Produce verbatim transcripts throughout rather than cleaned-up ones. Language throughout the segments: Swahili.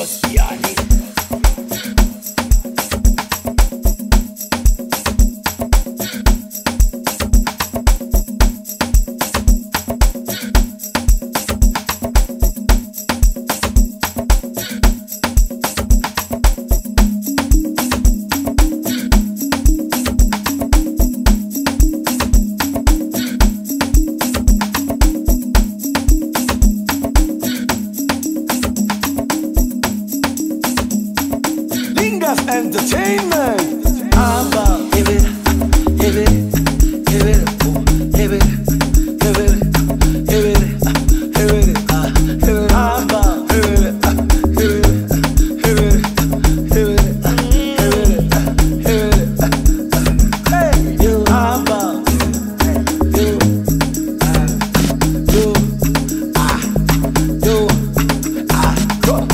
must be on it. Entertainment. I'm about give it, give it, give it, give it, give it, give it, give it, give it. I'm about give it, give it, give it, give it, give it, give it. Hey, you. I'm about you, you, ah, you, ah, go.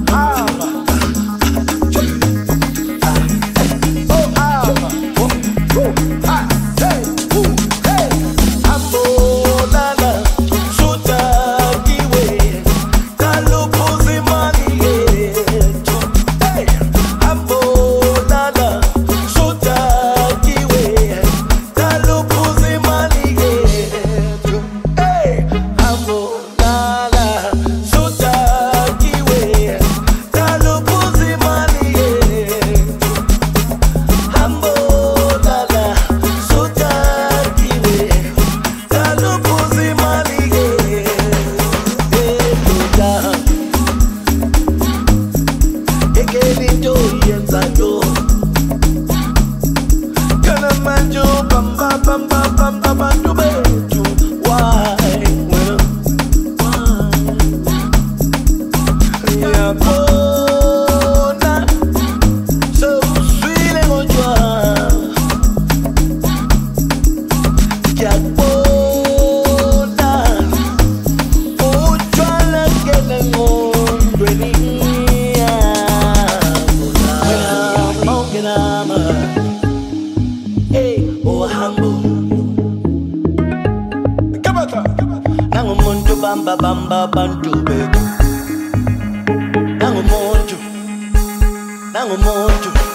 Bamba bamba bantu betu nangu monju nangu monju